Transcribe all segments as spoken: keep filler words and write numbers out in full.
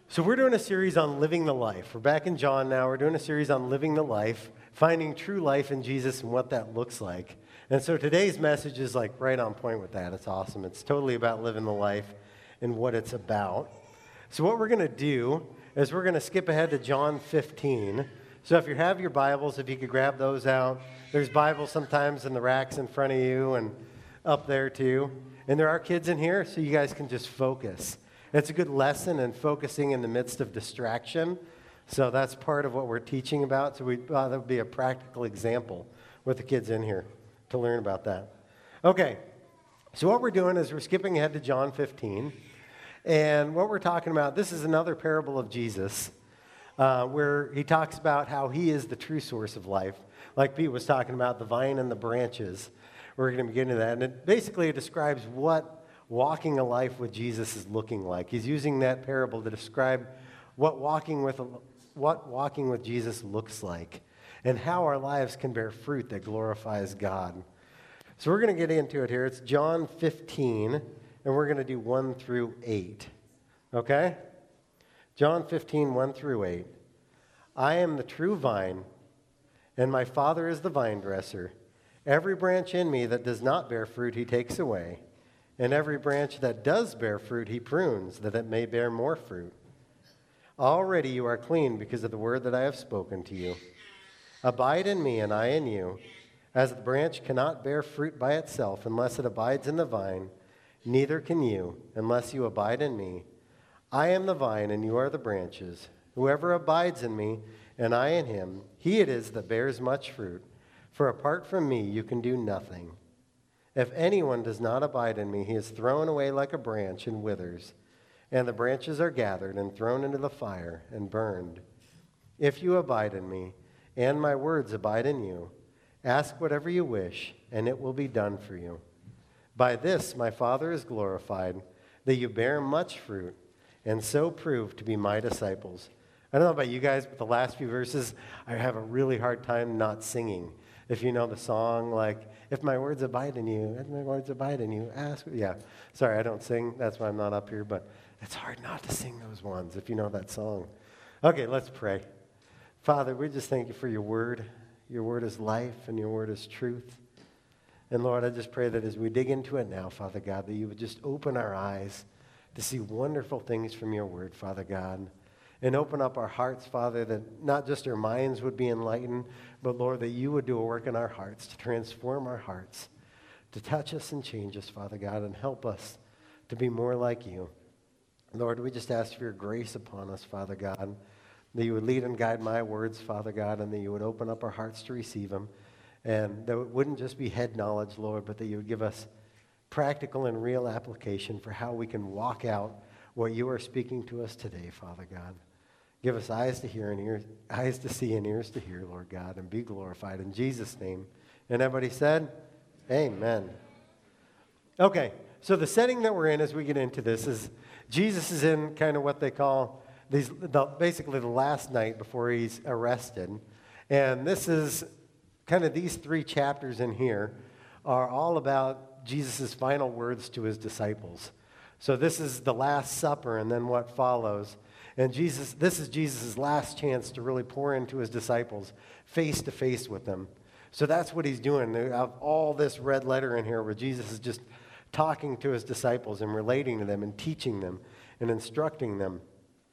So we're doing a series on living the life. We're back in John now. We're doing a series on living the life, finding true life in Jesus and what that looks like. And so today's message is like right on point with that. It's awesome. It's totally about living the life and what it's about. So what we're going to do is we're going to skip ahead to John fifteen. So if you have your Bibles, if you could grab those out. There's Bibles sometimes in the racks in front of you and up there too. And there are kids in here, so you guys can just focus. It's a good lesson in focusing in the midst of distraction. So that's part of what we're teaching about. So we thought that would be a practical example with the kids in here to learn about that. Okay, so what we're doing is we're skipping ahead to John fifteen. And what we're talking about, this is another parable of Jesus uh, where he talks about how he is the true source of life. Like Pete was talking about, the vine and the branches. We're going to get into that. And it basically describes what walking a life with Jesus is looking like. He's using that parable to describe what walking with what walking with Jesus looks like and how our lives can bear fruit that glorifies God. So we're going to get into it here. It's John fifteen, and we're going to do one through eight. Okay? John fifteen, one through eight. I am the true vine, and my Father is the vine dresser. Every branch in me that does not bear fruit, he takes away. And every branch that does bear fruit, he prunes, that it may bear more fruit. Already you are clean because of the word that I have spoken to you. Abide in me, and I in you. As the branch cannot bear fruit by itself unless it abides in the vine, neither can you unless you abide in me. I am the vine, and you are the branches. Whoever abides in me, and I in him, he it is that bears much fruit. For apart from me, you can do nothing. If anyone does not abide in me, he is thrown away like a branch and withers, and the branches are gathered and thrown into the fire and burned. If you abide in me, and my words abide in you, ask whatever you wish, and it will be done for you. By this my Father is glorified, that you bear much fruit, and so prove to be my disciples. I don't know about you guys, but the last few verses, I have a really hard time not singing. If you know the song, like, if my words abide in you, if my words abide in you, ask. Yeah, sorry, I don't sing. That's why I'm not up here, but it's hard not to sing those ones if you know that song. Okay, let's pray. Father, we just thank you for your word. Your word is life and your word is truth. And Lord, I just pray that as we dig into it now, Father God, that you would just open our eyes to see wonderful things from your word, Father God. And open up our hearts, Father, that not just our minds would be enlightened, but, Lord, that you would do a work in our hearts to transform our hearts, to touch us and change us, Father God, and help us to be more like you. Lord, we just ask for your grace upon us, Father God, that you would lead and guide my words, Father God, and that you would open up our hearts to receive them, and that it wouldn't just be head knowledge, Lord, but that you would give us practical and real application for how we can walk out what you are speaking to us today, Father God. Give us eyes to hear and ears, eyes to see and ears to hear, Lord God, and be glorified in Jesus' name. And everybody said, amen. Okay, so the setting that we're in as we get into this is Jesus is in kind of what they call these, the, basically the last night before he's arrested. And this is kind of these three chapters in here are all about Jesus' final words to his disciples. So this is the Last Supper and then what follows. And Jesus, this is Jesus' last chance to really pour into his disciples face to face with them. So that's what he's doing. They have all this red letter in here where Jesus is just talking to his disciples and relating to them and teaching them and instructing them.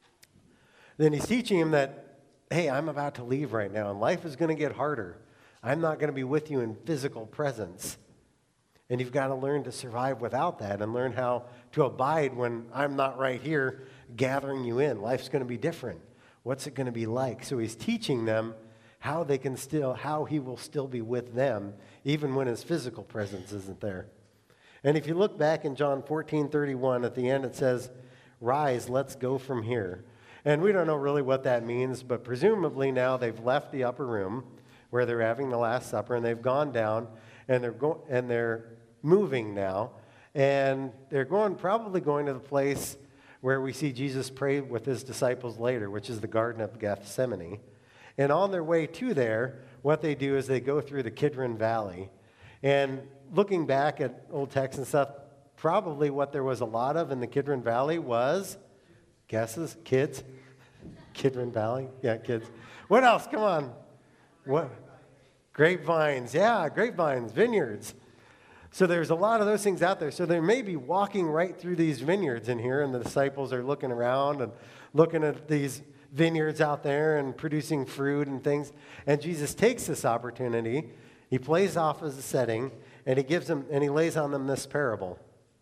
Then he's teaching them that, hey, I'm about to leave right now and life is going to get harder. I'm not going to be with you in physical presence. And you've got to learn to survive without that and learn how to abide when I'm not right here gathering you in. Life's going to be different. What's it going to be like? So he's teaching them how they can still, how he will still be with them even when his physical presence isn't there. And if you look back in John fourteen thirty-one, at the end it says, rise, let's go from here. And we don't know really what that means, but presumably now they've left the upper room where they're having the Last Supper and they've gone down and they're go- and they're moving now, and they're going probably going to the place where we see Jesus pray with his disciples later, which is the Garden of Gethsemane. And on their way to there, what they do is they go through the Kidron Valley. And looking back at old texts and stuff, probably what there was a lot of in the Kidron Valley was Guesses? Kids? Kidron Valley? Yeah, kids. What else? Come on. What? Grapevines. Yeah, grapevines, vineyards. So there's a lot of those things out there. So they may be walking right through these vineyards in here, and the disciples are looking around and looking at these vineyards out there and producing fruit and things. And Jesus takes this opportunity. He plays off as a setting, and he gives them, and he lays on them this parable.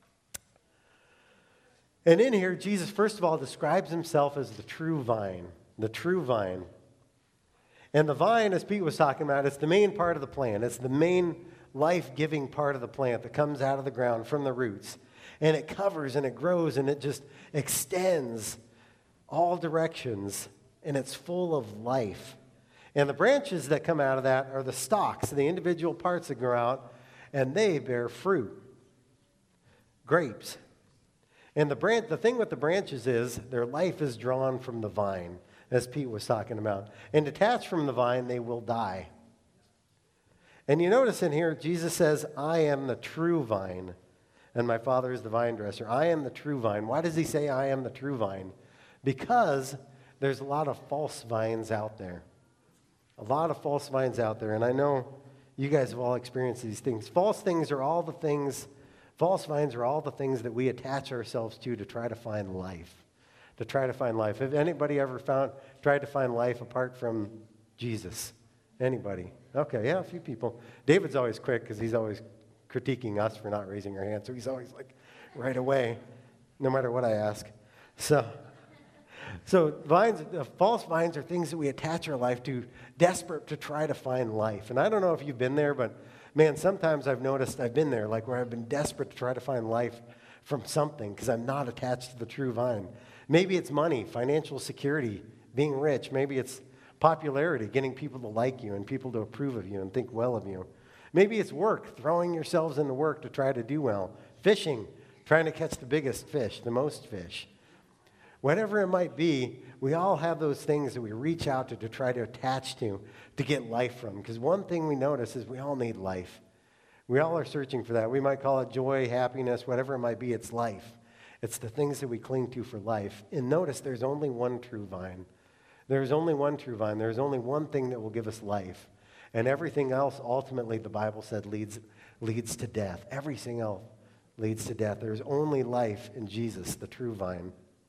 And in here, Jesus, first of all, describes himself as the true vine, the true vine. And the vine, as Pete was talking about, it's the main part of the plant. It's the main life-giving part of the plant that comes out of the ground from the roots. And it covers and it grows and it just extends all directions, and it's full of life. And the branches that come out of that are the stalks, the individual parts that grow out, and they bear fruit, grapes. And the branch, the thing with the branches is their life is drawn from the vine, as Pete was talking about. And detached from the vine, they will die. And you notice in here, Jesus says, I am the true vine, and my Father is the vine dresser. I am the true vine. Why does he say I am the true vine? Because there's a lot of false vines out there. A lot of false vines out there. And I know you guys have all experienced these things. False things are all the things, false vines are all the things that we attach ourselves to to try to find life. To try to find life. Have anybody ever found, tried to find life apart from Jesus? Anybody? Okay, yeah, a few people. David's always quick because he's always critiquing us for not raising our hand. So he's always like, right away, no matter what I ask. So, so vines, uh, false vines are things that we attach our life to, desperate to try to find life. And I don't know if you've been there, but man, sometimes I've noticed I've been there, like where I've been desperate to try to find life from something because I'm not attached to the true vine. Maybe it's money, financial security, being rich. Maybe it's popularity, getting people to like you and people to approve of you and think well of you. Maybe it's work, throwing yourselves into work to try to do well. Fishing, trying to catch the biggest fish, the most fish. Whatever it might be, we all have those things that we reach out to to try to attach to, to get life from. Because one thing we notice is we all need life. We all are searching for that. We might call it joy, happiness, whatever it might be, it's life. It's the things that we cling to for life. And notice there's only one true vine. There's only one true vine. There's only one thing that will give us life. And everything else, ultimately, the Bible said, leads, leads to death. Everything else leads to death. There's only life in Jesus, the true vine.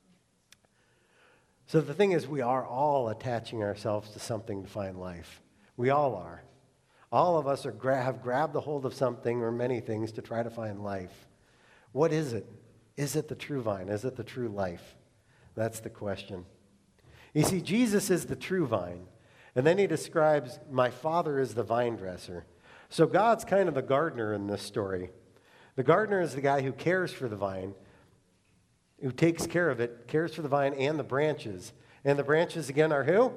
So the thing is, we are all attaching ourselves to something to find life. We all are. All of us are gra- have grabbed a hold of something or many things to try to find life. What is it? Is it the true vine? Is it the true life? That's the question. You see, Jesus is the true vine. And then he describes, my Father is the vine dresser. So God's kind of the gardener in this story. The gardener is the guy who cares for the vine, who takes care of it, cares for the vine and the branches. And the branches, again, are who?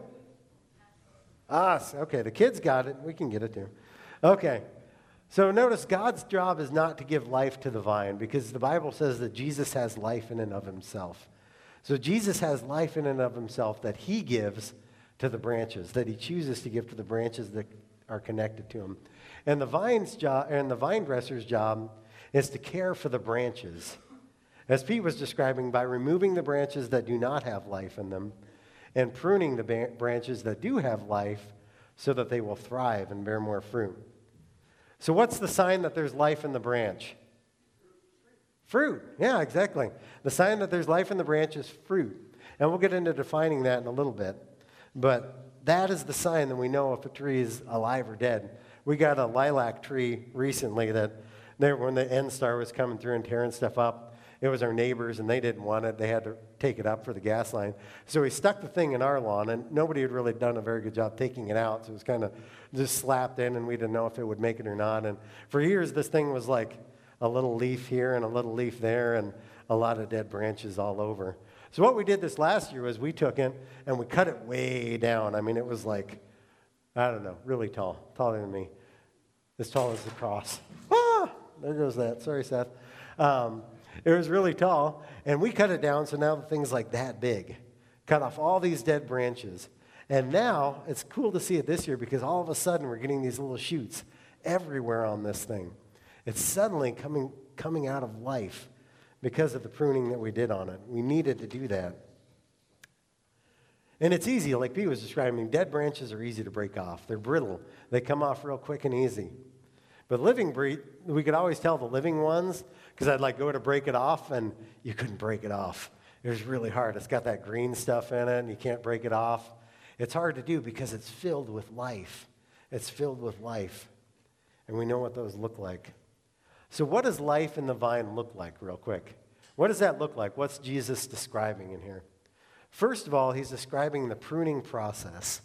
Us. Okay, the kids got it. We can get it too. Okay. So notice God's job is not to give life to the vine because the Bible says that Jesus has life in and of himself. So Jesus has life in and of himself that he gives to the branches, that he chooses to give to the branches that are connected to him. And the vine's job, and the vine dresser's job is to care for the branches. As Pete was describing, by removing the branches that do not have life in them and pruning the ba- branches that do have life so that they will thrive and bear more fruit. So what's the sign that there's life in the branch? Fruit. Yeah, exactly. The sign that there's life in the branch is fruit. And we'll get into defining that in a little bit. But that is the sign that we know if a tree is alive or dead. We got a lilac tree recently that there, when the N-Star was coming through and tearing stuff up, it was our neighbors, and they didn't want it. They had to take it up for the gas line. So we stuck the thing in our lawn, and nobody had really done a very good job taking it out. So it was kind of just slapped in, and we didn't know if it would make it or not. And for years, this thing was like a little leaf here and a little leaf there and a lot of dead branches all over. So what we did this last year was we took it, and we cut it way down. I mean, it was like, I don't know, really tall, taller than me, as tall as the cross. Ah, there goes that. Sorry, Seth. Um, It was really tall, and we cut it down, so now the thing's like that big. Cut off all these dead branches. And now, it's cool to see it this year because all of a sudden we're getting these little shoots everywhere on this thing. It's suddenly coming, coming out of life because of the pruning that we did on it. We needed to do that. And it's easy, like Pete was describing, dead branches are easy to break off. They're brittle. They come off real quick and easy. But living breed, we could always tell the living ones, because I'd like go to break it off, and you couldn't break it off. It was really hard. It's got that green stuff in it, and you can't break it off. It's hard to do because it's filled with life. It's filled with life. And we know what those look like. So what does life in the vine look like, real quick? What does that look like? What's Jesus describing in here? First of all, he's describing the pruning process.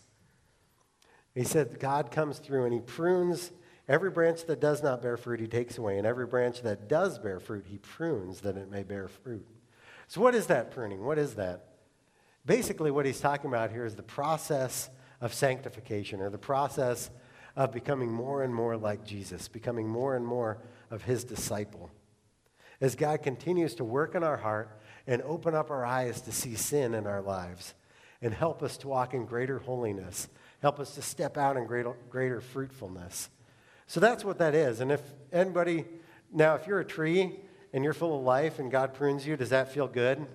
He said God comes through and he prunes every branch that does not bear fruit, he takes away. And every branch that does bear fruit, he prunes that it may bear fruit. So what is that pruning? What is that? Basically, what he's talking about here is the process of sanctification, or the process of becoming more and more like Jesus, becoming more and more of his disciple. As God continues to work in our heart and open up our eyes to see sin in our lives and help us to walk in greater holiness, help us to step out in greater, greater fruitfulness. So that's what that is. And if anybody, now if you're a tree and you're full of life and God prunes you, does that feel good?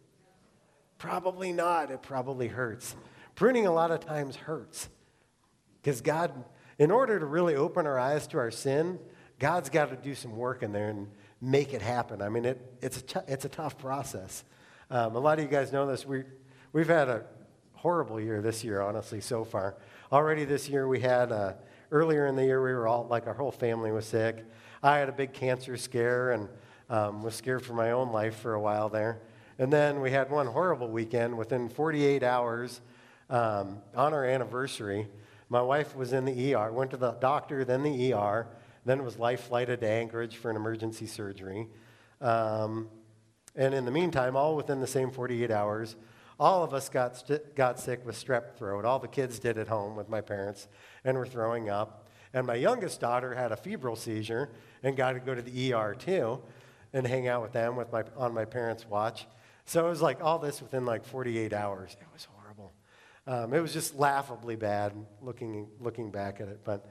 Probably not. It probably hurts. Pruning a lot of times hurts. Because God, in order to really open our eyes to our sin, God's got to do some work in there and make it happen. I mean, it, it's, a t- it's a tough process. Um, a lot of you guys know this. We, we've had a horrible year this year, honestly, so far. Already this year we had, uh, earlier in the year we were all, like our whole family was sick. I had a big cancer scare and um, was scared for my own life for a while there. And then we had one horrible weekend. Within forty-eight hours, um, on our anniversary, my wife was in the E R, went to the doctor, then the E R, then it was life flighted to Anchorage for an emergency surgery. Um, and in the meantime, all within the same forty-eight hours, all of us got, st- got sick with strep throat. All the kids did at home with my parents and were throwing up. And my youngest daughter had a febrile seizure and got to go to the E R too and hang out with them with my, on my parents' watch. So it was like all this within like forty-eight hours. It was horrible. Um, it was just laughably bad looking, looking back at it. But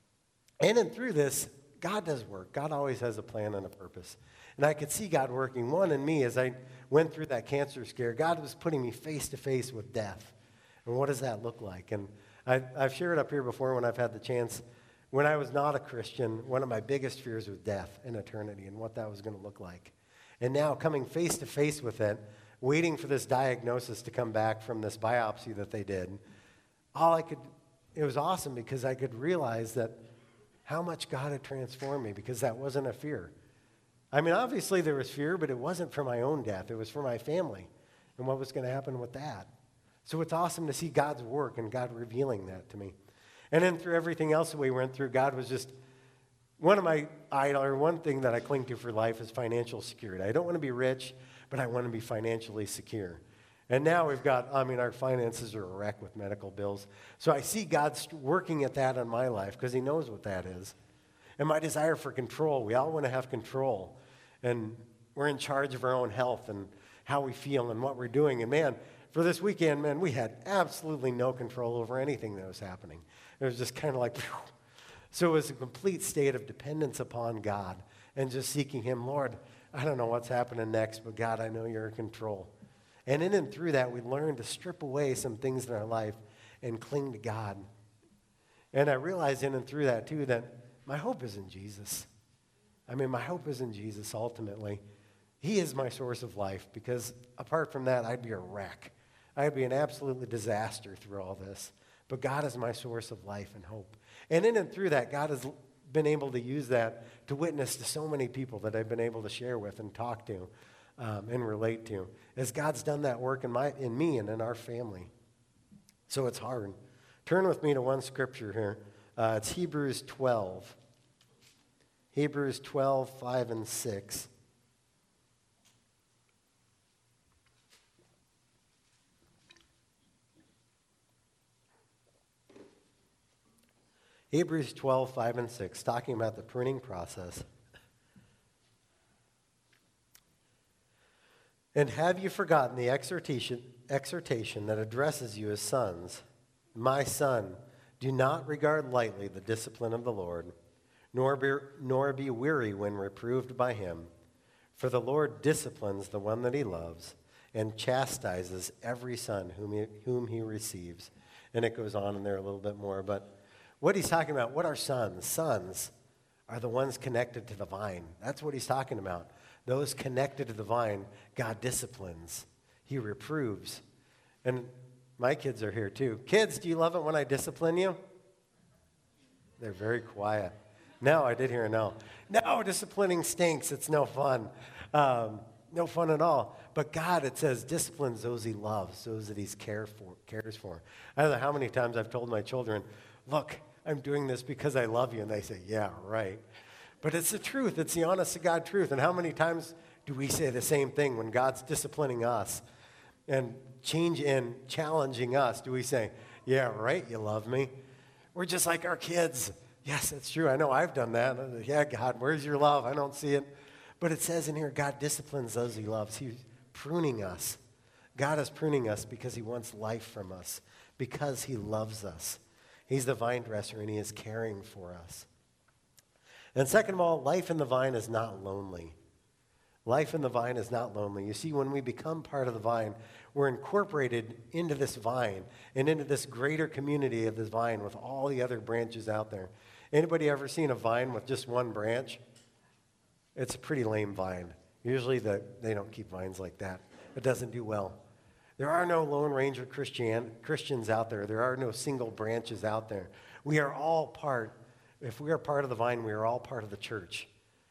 in and through this, God does work. God always has a plan and a purpose. And I could see God working, one, in me as I went through that cancer scare. God was putting me face to face with death. And what does that look like? And I, I've shared up here before when I've had the chance. When I was not a Christian, one of my biggest fears was death in eternity and what that was going to look like. And now coming face to face with it, waiting for this diagnosis to come back from this biopsy that they did, all I could, it was awesome because I could realize that how much God had transformed me, because that wasn't a fear. I mean, obviously there was fear, but it wasn't for my own death. It was for my family and what was going to happen with that. So it's awesome to see God's work and God revealing that to me. And then through everything else that we went through, God was just, one of my idol, or one thing that I cling to for life is financial security. I don't want to be rich, but I want to be financially secure. And now we've got, I mean, our finances are a wreck with medical bills. So I see God working at that in my life because he knows what that is. And my desire for control. We all want to have control. And we're in charge of our own health and how we feel and what we're doing. And man, for this weekend, man, we had absolutely no control over anything that was happening. It was just kind of like, phew. So it was a complete state of dependence upon God and just seeking him. Lord, I don't know what's happening next, but God, I know you're in control. And in and through that, we learned to strip away some things in our life and cling to God. And I realized in and through that, too, that my hope is in Jesus. I mean, my hope is in Jesus ultimately. He is my source of life, because apart from that, I'd be a wreck. I'd be an absolute disaster through all this. But God is my source of life and hope. And in and through that, God has been able to use that to witness to so many people that I've been able to share with and talk to um, and relate to, as God's done that work in, my, in me and in our family. So it's hard. Turn with me to one scripture here. Uh, it's Hebrews twelve. Hebrews twelve, five and six. Hebrews twelve, five and six, talking about the pruning process. And have you forgotten the exhortation, exhortation that addresses you as sons? My son, do not regard lightly the discipline of the Lord, nor be, nor be weary when reproved by him. For the Lord disciplines the one that he loves, and chastises every son whom he, whom he receives. And it goes on in there a little bit more. But what he's talking about, what are sons? Sons are the ones connected to the vine. That's what he's talking about. Those connected to the vine, God disciplines. He reproves. And my kids are here too. Kids, do you love it when I discipline you? They're very quiet. No, I did hear a no. No, disciplining stinks. It's no fun. Um, no fun at all. But God, it says, disciplines those he loves, those that he's care for, cares for. I don't know how many times I've told my children, look, I'm doing this because I love you. And they say, yeah, right. But it's the truth. It's the honest to God truth. And how many times do we say the same thing when God's disciplining us and change and challenging us? Do we say, yeah, right, you love me? We're just like our kids. Yes, that's true. I know I've done that. Yeah, God, where's your love? I don't see it. But it says in here, God disciplines those he loves. He's pruning us. God is pruning us because he wants life from us, because he loves us. He's the vine dresser, and he is caring for us. And second of all, life in the vine is not lonely. Life in the vine is not lonely. You see, when we become part of the vine, we're incorporated into this vine and into this greater community of this vine with all the other branches out there. Anybody ever seen a vine with just one branch? It's a pretty lame vine. Usually the, they don't keep vines like that. It doesn't do well. There are no Lone Ranger Christian, Christians out there. There are no single branches out there. We are all part, if we are part of the vine, we are all part of the church.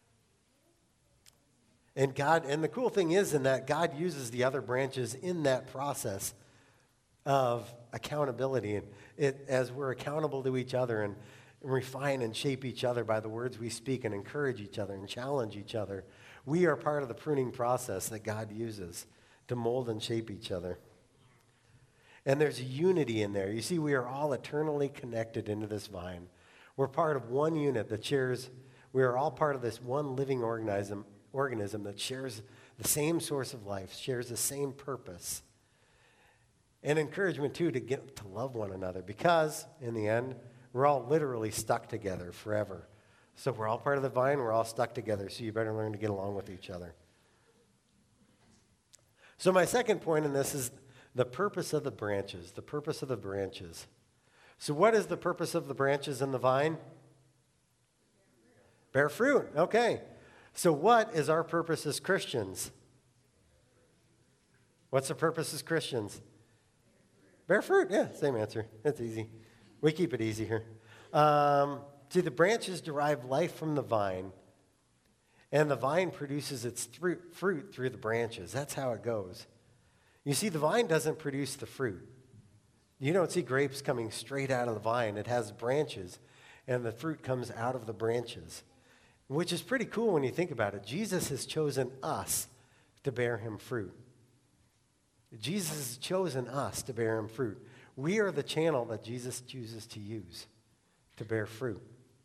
And God, and the cool thing is in that God uses the other branches in that process of accountability. And it, as we're accountable to each other and refine and shape each other by the words we speak and encourage each other and challenge each other, we are part of the pruning process that God uses to mold and shape each other. And there's unity in there. You see, we are all eternally connected into this vine. We're part of one unit that shares, we are all part of this one living organism, organism that shares the same source of life, shares the same purpose. And encouragement, too, to get to love one another, because in the end, we're all literally stuck together forever. So we're all part of the vine, we're all stuck together, so you better learn to get along with each other. So my second point in this is the purpose of the branches, the purpose of the branches. So what is the purpose of the branches in the vine? Bear fruit. Okay. So what is our purpose as Christians? What's the purpose as Christians? Bear fruit. Yeah, same answer. That's easy. We keep it easy here. Um, see, the branches derive life from the vine, and the vine produces its fruit, fruit through the branches. That's how it goes. You see, the vine doesn't produce the fruit. You don't see grapes coming straight out of the vine. It has branches, and the fruit comes out of the branches, which is pretty cool when you think about it. Jesus has chosen us to bear him fruit. Jesus has chosen us to bear him fruit. We are the channel that Jesus chooses to use to bear fruit.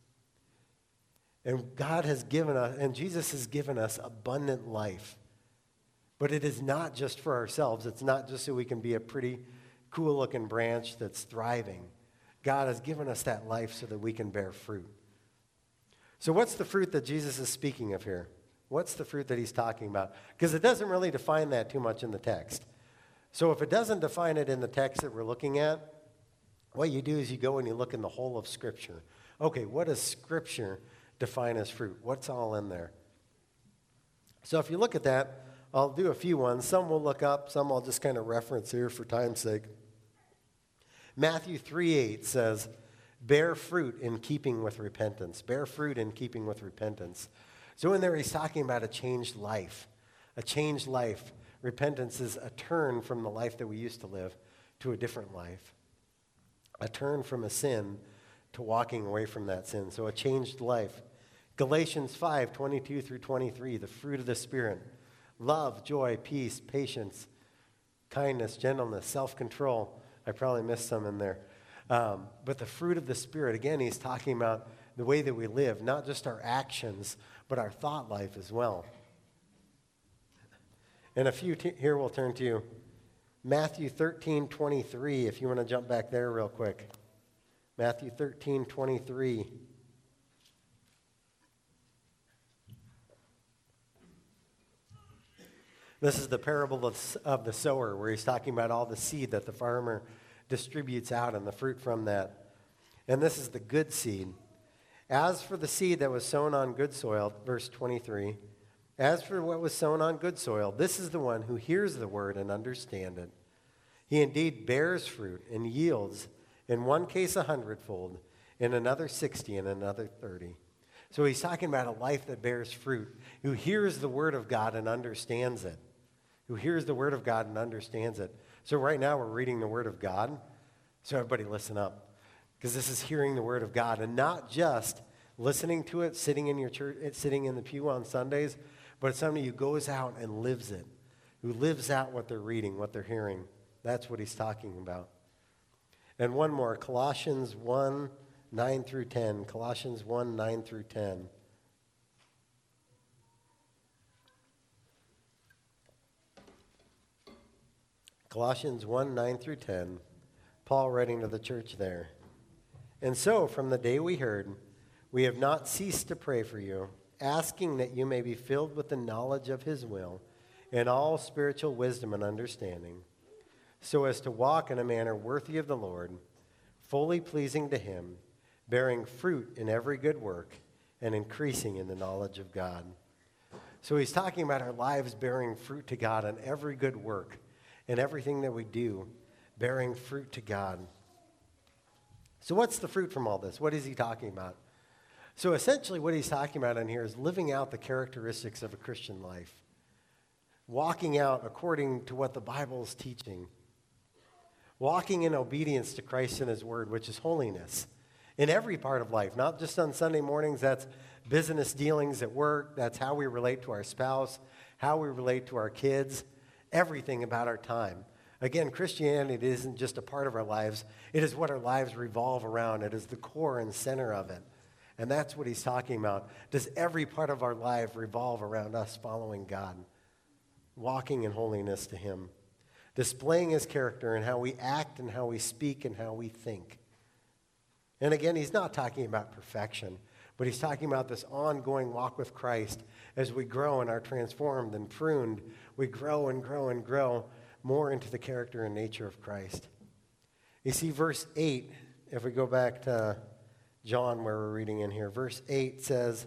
And God has given us, and Jesus has given us abundant life. But it is not just for ourselves. It's not just so we can be a pretty cool-looking branch that's thriving. God has given us that life so that we can bear fruit. So what's the fruit that Jesus is speaking of here? What's the fruit that he's talking about? Because it doesn't really define that too much in the text. So if it doesn't define it in the text that we're looking at, what you do is you go and you look in the whole of Scripture. Okay, what does Scripture define as fruit? What's all in there? So if you look at that, I'll do a few ones. Some we'll look up, some I'll just kind of reference here for time's sake. Matthew three eight says, bear fruit in keeping with repentance. Bear fruit in keeping with repentance. So in there he's talking about a changed life. A changed life. Repentance is a turn from the life that we used to live to a different life. A turn from a sin to walking away from that sin. So a changed life. Galatians five twenty-two through twenty-three, the fruit of the Spirit. Love, joy, peace, patience, kindness, gentleness, self-control. I probably missed some in there. Um, but the fruit of the Spirit, again, he's talking about the way that we live, not just our actions, but our thought life as well. And a few t- here we'll turn to Matthew thirteen twenty-three, if you want to jump back there real quick. Matthew thirteen twenty-three. This is the parable of, of the sower, where he's talking about all the seed that the farmer distributes out and the fruit from that. And this is the good seed. As for the seed that was sown on good soil, verse twenty-three, as for what was sown on good soil, this is the one who hears the word and understands it. He indeed bears fruit and yields, in one case a hundredfold, in another sixty, and another thirty. So he's talking about a life that bears fruit, who hears the word of God and understands it. Who hears the word of God and understands it. So right now we're reading the word of God. So everybody listen up. Because this is hearing the word of God and not just listening to it, sitting in your church, sitting in the pew on Sundays, but it's somebody who goes out and lives it, who lives out what they're reading, what they're hearing. That's what he's talking about. And one more, Colossians one, nine through ten. Colossians one, nine through ten. Colossians one, nine through ten. Paul writing to the church there. And so, from the day we heard, we have not ceased to pray for you, asking that you may be filled with the knowledge of his will and all spiritual wisdom and understanding, so as to walk in a manner worthy of the Lord, fully pleasing to him, bearing fruit in every good work and increasing in the knowledge of God. So he's talking about our lives bearing fruit to God in every good work and everything that we do, bearing fruit to God. So what's the fruit from all this? What is he talking about? So essentially what he's talking about in here is living out the characteristics of a Christian life. Walking out according to what the Bible is teaching. Walking in obedience to Christ and his word, which is holiness. In every part of life, not just on Sunday mornings. That's business dealings at work. That's how we relate to our spouse, how we relate to our kids, everything about our time. Again, Christianity isn't just a part of our lives. It is what our lives revolve around. It is the core and center of it. And that's what he's talking about. Does every part of our life revolve around us following God, walking in holiness to him, displaying his character in how we act and how we speak and how we think? And again, he's not talking about perfection, but he's talking about this ongoing walk with Christ as we grow and are transformed and pruned. We grow and grow and grow more into the character and nature of Christ. You see, verse eight, if we go back to John where we're reading in here, verse eight says,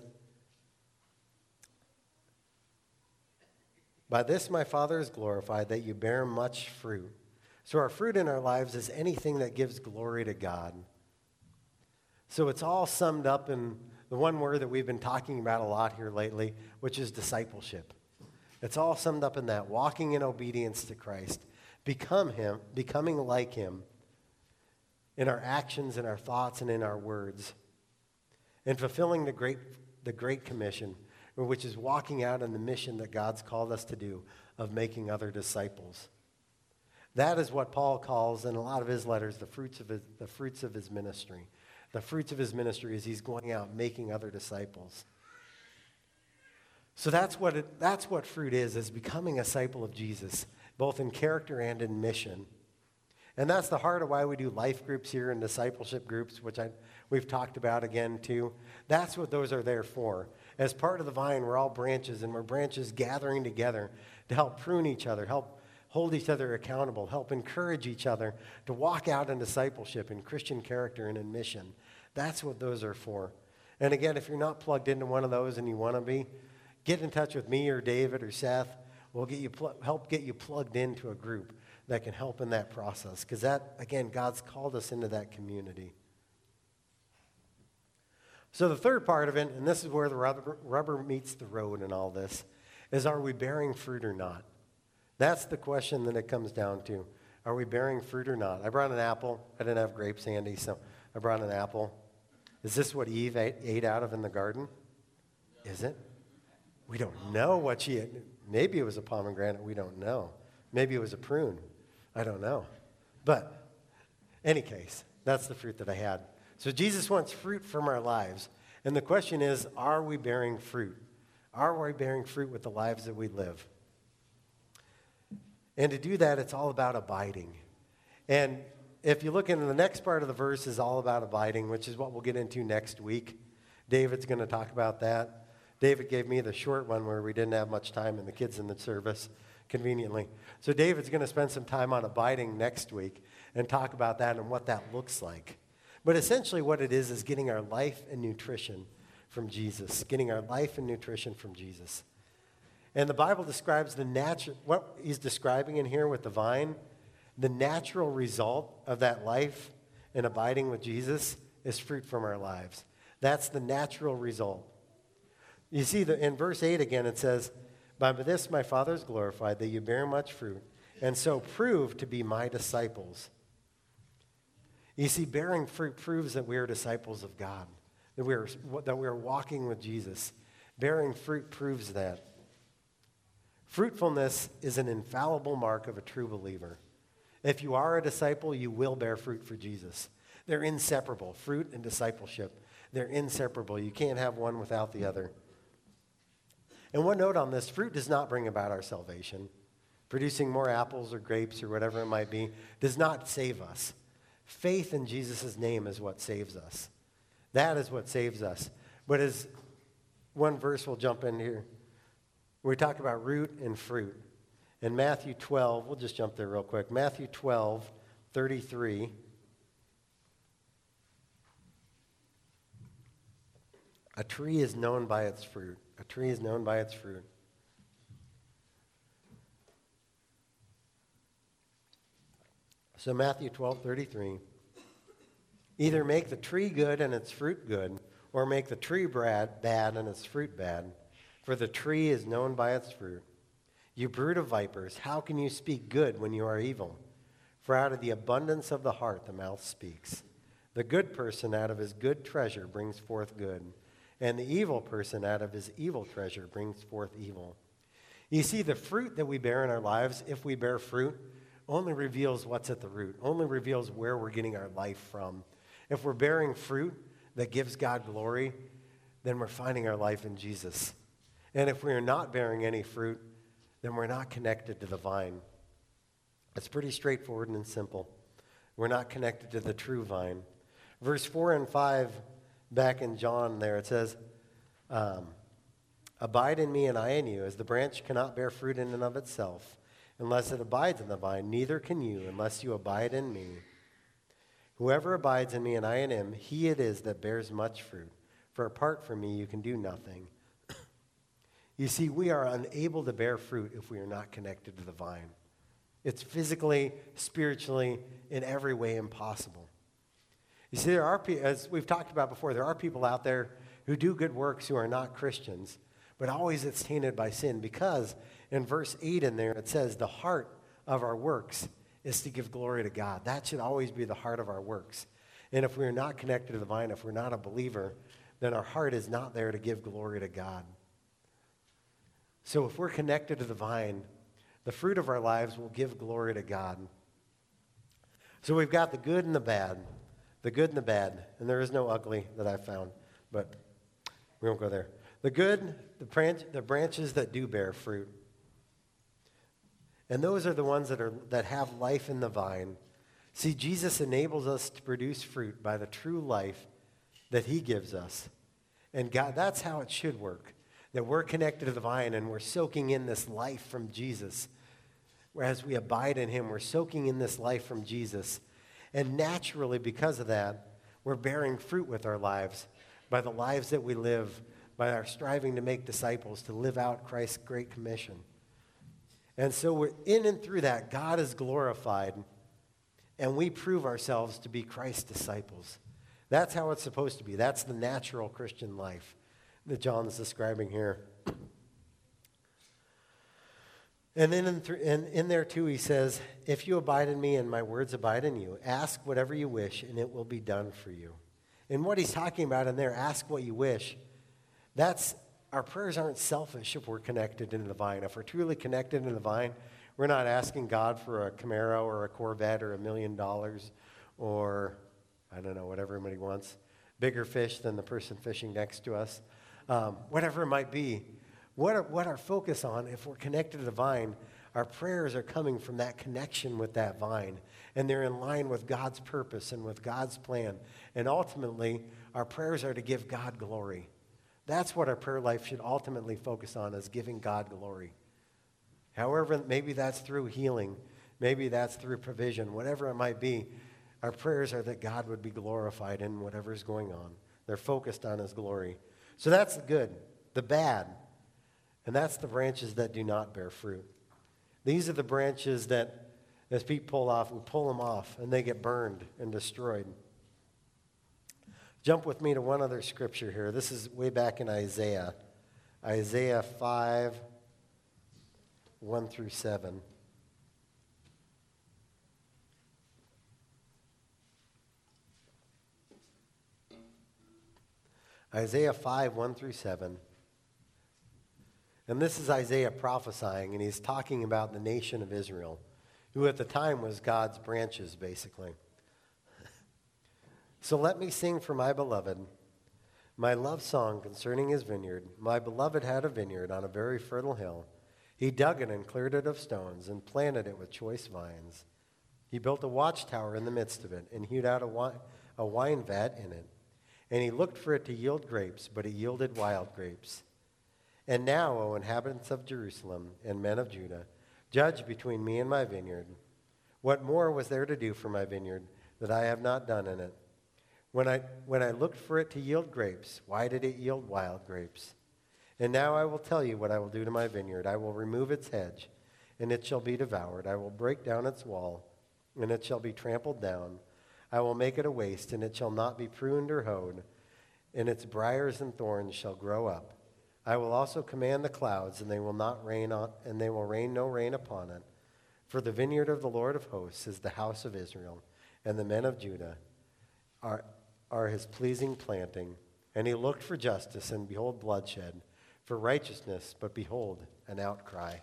"By this my Father is glorified, that you bear much fruit." So our fruit in our lives is anything that gives glory to God. So it's all summed up in the one word that we've been talking about a lot here lately, which is discipleship. It's all summed up in that, walking in obedience to Christ, become him, becoming like him in our actions, in our thoughts, and in our words, and fulfilling the great, the great commission, which is walking out in the mission that God's called us to do of making other disciples. That is what Paul calls in a lot of his letters the fruits of his, the fruits of his ministry. The fruits of his ministry is he's going out making other disciples. So that's what it, that's what fruit is, is becoming a disciple of Jesus, both in character and in mission. And that's the heart of why we do life groups here and discipleship groups, which I, we've talked about again too. That's what those are there for. As part of the vine, we're all branches, and we're branches gathering together to help prune each other, help hold each other accountable, help encourage each other to walk out in discipleship, in Christian character, and in mission. That's what those are for. And again, if you're not plugged into one of those and you want to be, get in touch with me or David or Seth. We'll get you pl- help get you plugged into a group that can help in that process. Because that, again, God's called us into that community. So the third part of it, and this is where the rubber, rubber meets the road in all this, is are we bearing fruit or not? That's the question that it comes down to. Are we bearing fruit or not? I brought an apple. I didn't have grapes handy, so I brought an apple. Is this what Eve ate, ate out of in the garden? Is it? We don't know what she ate. Maybe it was a pomegranate. We don't know. Maybe it was a prune. I don't know. But, any case, that's the fruit that I had. So Jesus wants fruit from our lives. And the question is, are we bearing fruit? Are we bearing fruit with the lives that we live? And to do that, it's all about abiding. And if you look into the next part of the verse is all about abiding, which is what we'll get into next week. David's going to talk about that. David gave me the short one where we didn't have much time and the kids in the service conveniently. So David's going to spend some time on abiding next week and talk about that and what that looks like. But essentially what it is is getting our life and nutrition from Jesus, getting our life and nutrition from Jesus. And the Bible describes the natural, what he's describing in here with the vine, the natural result of that life and abiding with Jesus is fruit from our lives. That's the natural result. You see, the, in verse eight again, it says, by this my Father is glorified, that you bear much fruit, and so prove to be my disciples. You see, bearing fruit proves that we are disciples of God, that we are, that we are walking with Jesus. Bearing fruit proves that. Fruitfulness is an infallible mark of a true believer. If you are a disciple, you will bear fruit for Jesus. They're inseparable. Fruit and discipleship, they're inseparable. You can't have one without the other. And one note on this, fruit does not bring about our salvation. Producing more apples or grapes or whatever it might be does not save us. Faith in Jesus' name is what saves us. That is what saves us. But as one verse we'll jump in here, we talk about root and fruit. In Matthew twelve, we'll just jump there real quick. Matthew twelve, thirty-three. A tree is known by its fruit. A tree is known by its fruit. So Matthew twelve, thirty-three. Either make the tree good and its fruit good, or make the tree bad, bad and its fruit bad. For the tree is known by its fruit. You brood of vipers, how can you speak good when you are evil? For out of the abundance of the heart the mouth speaks. The good person out of his good treasure brings forth good, and the evil person out of his evil treasure brings forth evil. You see, the fruit that we bear in our lives, if we bear fruit, only reveals what's at the root, only reveals where we're getting our life from. If we're bearing fruit that gives God glory, then we're finding our life in Jesus. And if we are not bearing any fruit, then we're not connected to the vine. It's pretty straightforward and simple. We're not connected to the true vine. Verse four and five, back in John there, it says, um, abide in me and I in you, as the branch cannot bear fruit in and of itself, unless it abides in the vine, neither can you unless you abide in me. Whoever abides in me and I in him, he it is that bears much fruit. For apart from me, you can do nothing. You see, we are unable to bear fruit if we are not connected to the vine. It's physically, spiritually, in every way impossible. You see, there are, as we've talked about before, there are people out there who do good works who are not Christians, but always it's tainted by sin, because in verse eight in there it says the heart of our works is to give glory to God. That should always be the heart of our works. And if we're not connected to the vine, if we're not a believer, then our heart is not there to give glory to God. So if we're connected to the vine, the fruit of our lives will give glory to God. So we've got the good and the bad, the good and the bad, and there is no ugly that I've found, but we won't go there. The good, the, branch, the branches that do bear fruit. And those are the ones that are that have life in the vine. See, Jesus enables us to produce fruit by the true life that he gives us. And God, that's how it should work. That we're connected to the vine and we're soaking in this life from Jesus. Whereas we abide in him, we're soaking in this life from Jesus. And naturally, because of that, we're bearing fruit with our lives, by the lives that we live, by our striving to make disciples, to live out Christ's great commission. And so we're in and through that, God is glorified, and we prove ourselves to be Christ's disciples. That's how it's supposed to be. That's the natural Christian life that John is describing here. And then in, th- in, in there too, he says, if you abide in me and my words abide in you, ask whatever you wish and it will be done for you. And what he's talking about in there, ask what you wish, that's, our prayers aren't selfish if we're connected into the vine. If we're truly connected into the vine, we're not asking God for a Camaro or a Corvette or a million dollars or, I don't know, whatever everybody wants, bigger fish than the person fishing next to us, um, whatever it might be. What are, what our focus on, if we're connected to the vine, our prayers are coming from that connection with that vine. And they're in line with God's purpose and with God's plan. And ultimately, our prayers are to give God glory. That's what our prayer life should ultimately focus on, is giving God glory. However, maybe that's through healing. Maybe that's through provision. Whatever it might be, our prayers are that God would be glorified in whatever's going on. They're focused on his glory. So that's the good. The bad, and that's the branches that do not bear fruit. These are the branches that, as people pull off, we pull them off, and they get burned and destroyed. Jump with me to one other scripture here. This is way back in Isaiah. Isaiah five, one through seven. Isaiah five, one through seven. And this is Isaiah prophesying, and he's talking about the nation of Israel, who at the time was God's branches, basically. So let me sing for my beloved my love song concerning his vineyard. My beloved had a vineyard on a very fertile hill. He dug it and cleared it of stones and planted it with choice vines. He built a watchtower in the midst of it and hewed out a wine, a wine vat in it. And he looked for it to yield grapes, but it yielded wild grapes. And now, O inhabitants of Jerusalem and men of Judah, judge between me and my vineyard. What more was there to do for my vineyard that I have not done in it? When I, when I looked for it to yield grapes, why did it yield wild grapes? And now I will tell you what I will do to my vineyard. I will remove its hedge, and it shall be devoured. I will break down its wall, and it shall be trampled down. I will make it a waste, and it shall not be pruned or hoed, and its briars and thorns shall grow up. I will also command the clouds, and they will not rain on, and they will rain no rain upon it. For the vineyard of the Lord of hosts is the house of Israel, and the men of Judah are, are his pleasing planting. And he looked for justice, and behold bloodshed, for righteousness, but behold an outcry.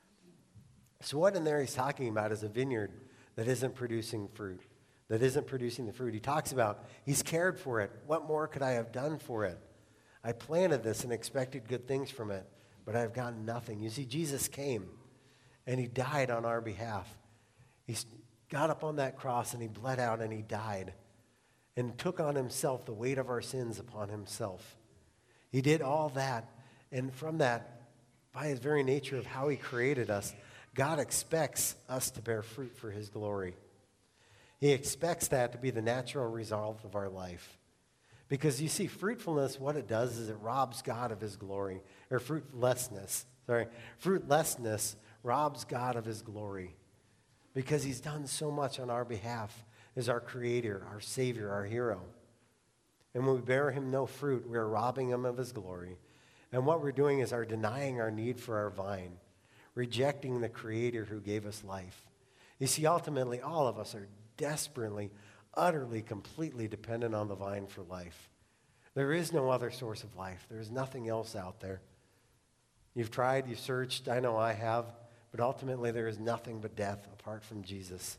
So what in there he's talking about is a vineyard that isn't producing fruit, that isn't producing the fruit. He talks about he's cared for it. What more could I have done for it? I planted this and expected good things from it, but I've gotten nothing. You see, Jesus came, and he died on our behalf. He got up on that cross, and he bled out, and he died, and took on himself the weight of our sins upon himself. He did all that, and from that, by his very nature of how he created us, God expects us to bear fruit for his glory. He expects that to be the natural result of our life. Because you see, fruitfulness, what it does is it robs God of his glory. Or fruitlessness, sorry. Fruitlessness robs God of his glory. Because he's done so much on our behalf as our creator, our savior, our hero. And when we bear him no fruit, we're robbing him of his glory. And what we're doing is our denying our need for our vine. Rejecting the creator who gave us life. You see, ultimately, all of us are desperately, utterly, completely dependent on the vine for life. There is no other source of life. There is nothing else out there. You've tried, you've searched, I know I have, but ultimately there is nothing but death apart from Jesus.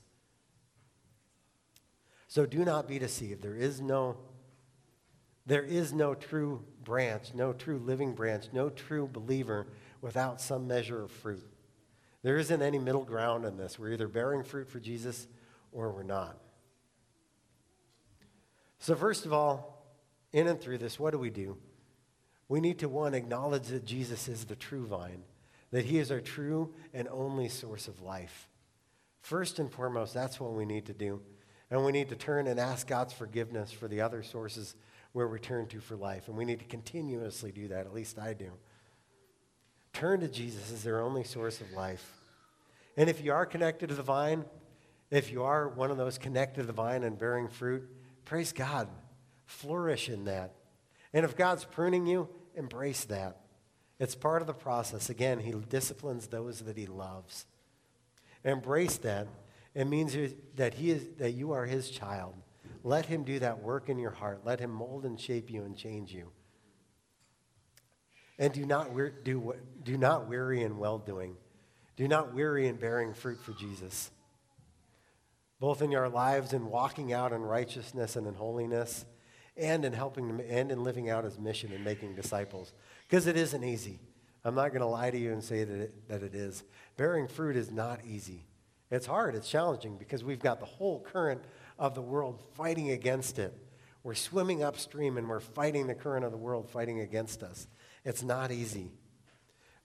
So do not be deceived. There is no, there is no true branch, no true living branch, no true believer without some measure of fruit. There isn't any middle ground in this. We're either bearing fruit for Jesus or we're not. So first of all, in and through this, what do we do? We need to, one, acknowledge that Jesus is the true vine, that he is our true and only source of life. First and foremost, that's what we need to do. And we need to turn and ask God's forgiveness for the other sources where we turn to for life. And we need to continuously do that, at least I do. Turn to Jesus as their only source of life. And if you are connected to the vine, if you are one of those connected to the vine and bearing fruit, praise God. Flourish in that. And if God's pruning you, embrace that. It's part of the process. Again, he disciplines those that he loves. Embrace that. It means that he is that you are his child. Let him do that work in your heart. Let him mold and shape you and change you. And do not we- do, do not weary in well-doing. Do not weary in bearing fruit for Jesus. Both in your lives in walking out in righteousness and in holiness, and in helping them, and in living out his mission and making disciples. Because it isn't easy. I'm not going to lie to you and say that it, that it is. Bearing fruit is not easy. It's hard, it's challenging, because we've got the whole current of the world fighting against it. We're swimming upstream and we're fighting the current of the world fighting against us. It's not easy.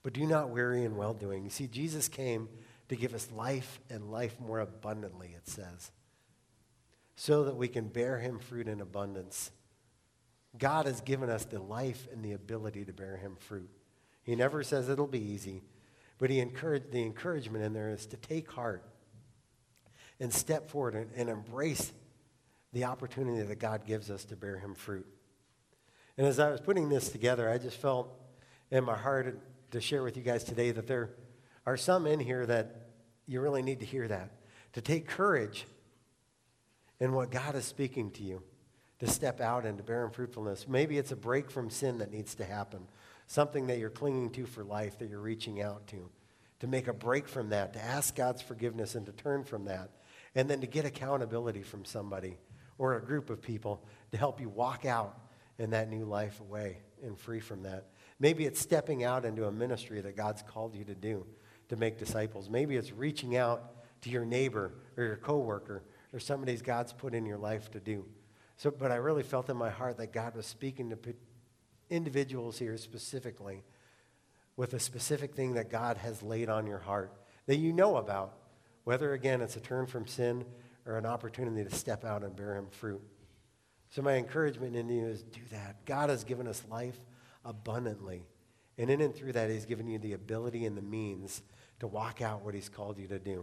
but do not weary in well-doing. You see, Jesus came to give us life and life more abundantly, it says, so that we can bear him fruit in abundance. God has given us the life and the ability to bear him fruit. He never says it'll be easy, but he encouraged, the encouragement in there is to take heart and step forward and, and embrace the opportunity that God gives us to bear him fruit. And as I was putting this together, I just felt in my heart to share with you guys today that there are some in here that you really need to hear that, to take courage in what God is speaking to you, to step out and to bear in fruitfulness. Maybe it's a break from sin that needs to happen, something that you're clinging to for life that you're reaching out to, to make a break from that, to ask God's forgiveness and to turn from that, and then to get accountability from somebody or a group of people to help you walk out in that new life away and free from that. Maybe it's stepping out into a ministry that God's called you to do, to make disciples. Maybe it's reaching out to your neighbor or your coworker or somebody God's put in your life to do. So, but I really felt in my heart that God was speaking to individuals here specifically with a specific thing that God has laid on your heart that you know about, whether, again, it's a turn from sin or an opportunity to step out and bear him fruit. So my encouragement in you is do that. God has given us life abundantly. And in and through that, he's given you the ability and the means to walk out what he's called you to do.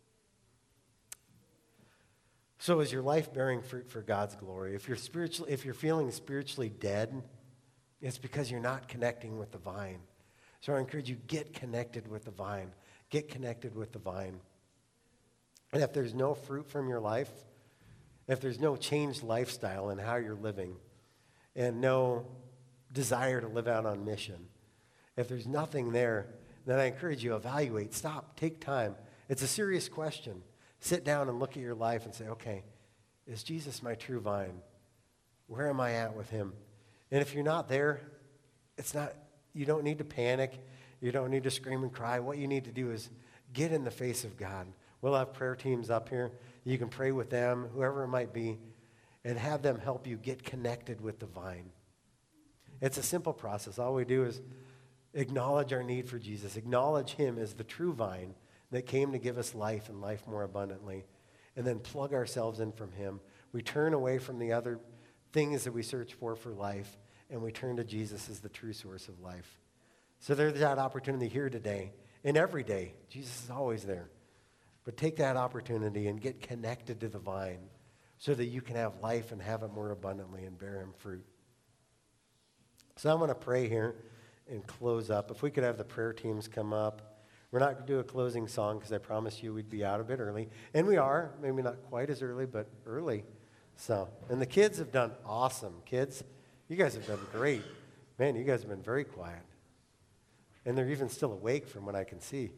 So is your life bearing fruit for God's glory? If you're spiritually, if you're feeling spiritually dead, it's because you're not connecting with the vine. So I encourage you, get connected with the vine. Get connected with the vine. And if there's no fruit from your life, if there's no changed lifestyle in how you're living, and no desire to live out on mission, if there's nothing there, then I encourage you, evaluate, stop, take time. It's a serious question. Sit down and look at your life and say, okay, is Jesus my true vine? Where am I at with him? And if you're not there, it's not, you don't need to panic. You don't need to scream and cry. What you need to do is get in the face of God. We'll have prayer teams up here. You can pray with them, whoever it might be, and have them help you get connected with the vine. It's a simple process. All we do is acknowledge our need for Jesus, acknowledge him as the true vine that came to give us life and life more abundantly, and then plug ourselves in from him. We turn away from the other things that we search for for life, and we turn to Jesus as the true source of life. So there's that opportunity here today, and every day. Jesus is always there. But take that opportunity and get connected to the vine so that you can have life and have it more abundantly and bear him fruit. So I'm going to pray here and close up. If we could have the prayer teams come up. We're not going to do a closing song because I promised you we'd be out a bit early. And we are. Maybe not quite as early, but early. So, and the kids have done awesome. Kids, you guys have done great. Man, you guys have been very quiet. And they're even still awake from what I can see.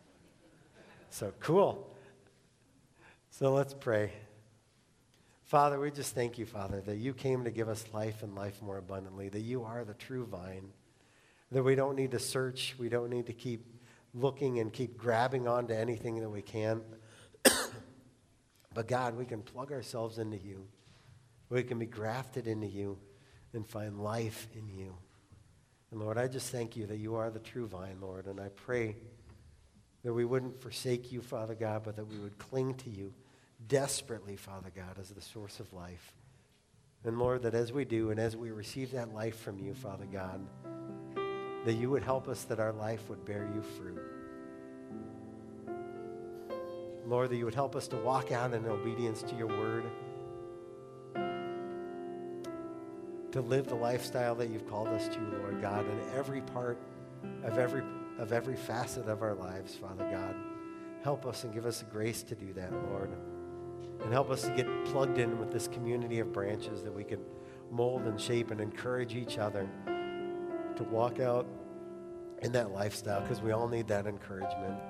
So cool. So let's pray. Father, we just thank you, Father, that you came to give us life and life more abundantly, that you are the true vine, that we don't need to search, we don't need to keep looking and keep grabbing onto anything that we can. But God, we can plug ourselves into you. We can be grafted into you and find life in you. And Lord, I just thank you that you are the true vine, Lord, and I pray that we wouldn't forsake you, Father God, but that we would cling to you desperately, Father God, as the source of life. And Lord, that as we do and as we receive that life from you, Father God, that you would help us that our life would bear you fruit. Lord, that you would help us to walk out in obedience to your word, to live the lifestyle that you've called us to, Lord God, in every part of every of every facet of our lives, Father God. Help us and give us the grace to do that, Lord. And help us to get plugged in with this community of branches that we can mold and shape and encourage each other to walk out in that lifestyle, because we all need that encouragement.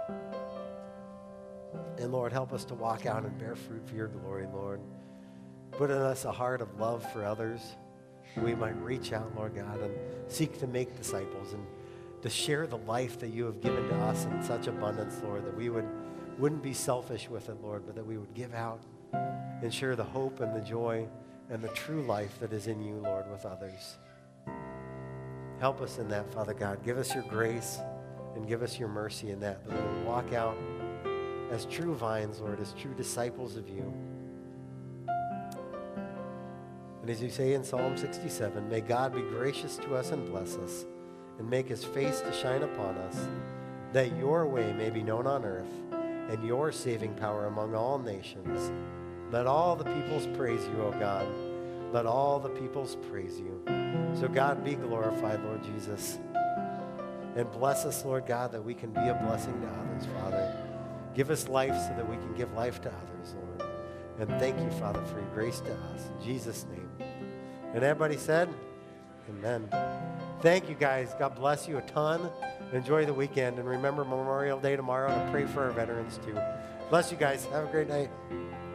And Lord, help us to walk out and bear fruit for your glory, Lord. Put in us a heart of love for others. We might reach out, Lord God, and seek to make disciples and to share the life that you have given to us in such abundance, Lord, that we would, wouldn't be selfish with it, Lord, but that we would give out and share the hope and the joy and the true life that is in you, Lord, with others. Help us in that, Father God. Give us your grace and give us your mercy in that, that we will walk out as true vines, Lord, as true disciples of you. And as you say in Psalm sixty-seven, may God be gracious to us and bless us and make his face to shine upon us, that your way may be known on earth and your saving power among all nations. Let all the peoples praise you, O God. Let all the peoples praise you. So God, be glorified, Lord Jesus. And bless us, Lord God, that we can be a blessing to others, Father. Give us life so that we can give life to others, Lord. And thank you, Father, for your grace to us. In Jesus' name. And everybody said, amen. Thank you, guys. God bless you a ton. Enjoy the weekend. And remember Memorial Day tomorrow, and pray for our veterans, too. Bless you guys. Have a great night.